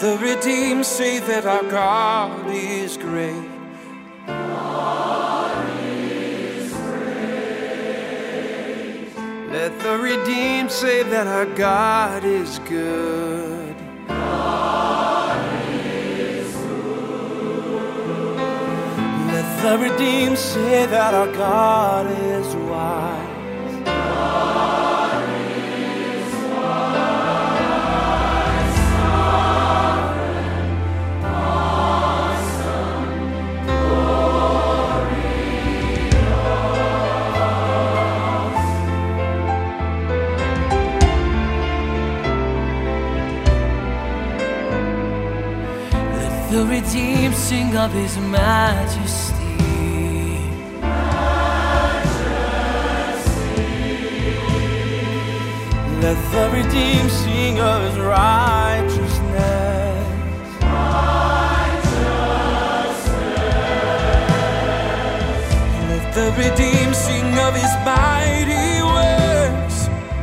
the redeemed say that our God is great. God is great. Let the redeemed say that our God is good. God is good. Let the redeemed say that our God is wise. The redeemed sing of His majesty. Let the redeemed sing of His righteousness. Let the redeemed sing of His mighty works.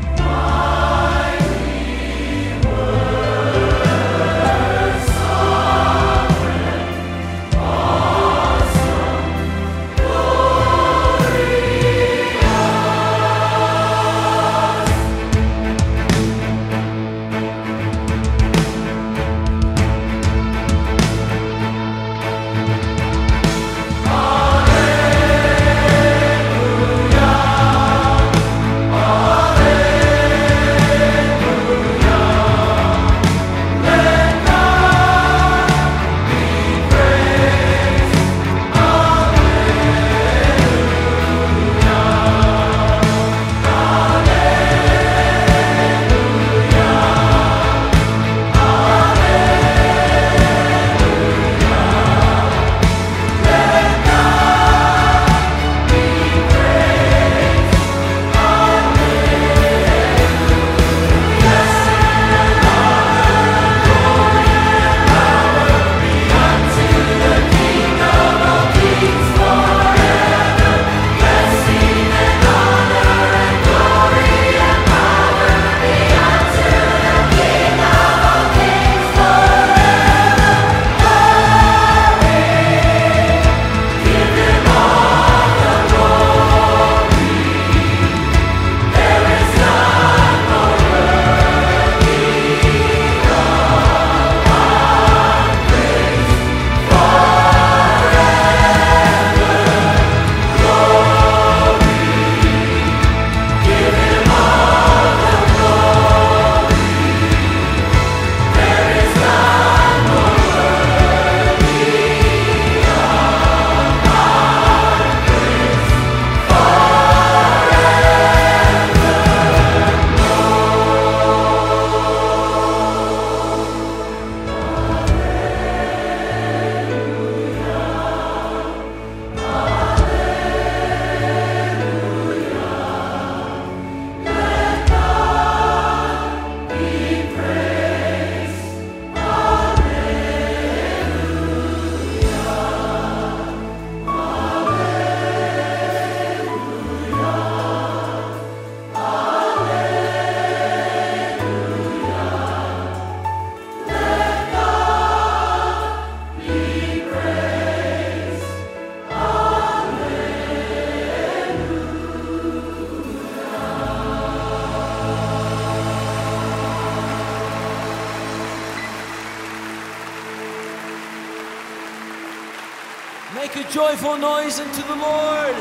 Make a joyful noise unto the Lord,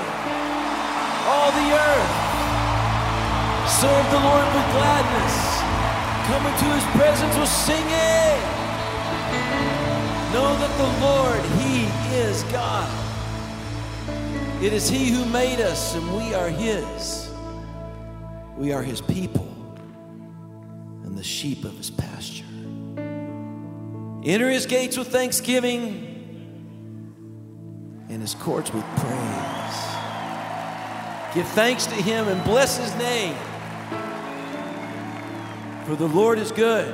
all the earth. Serve the Lord with gladness. Come into His presence with singing. Know that the Lord, He is God. It is He who made us, and we are His. We are His people and the sheep of His pasture. Enter His gates with thanksgiving and His courts with praise. Give thanks to Him and bless His name. For the Lord is good.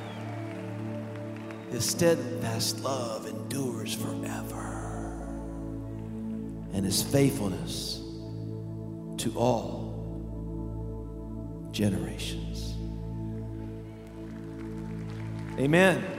His steadfast love endures forever, and His faithfulness to all generations. Amen.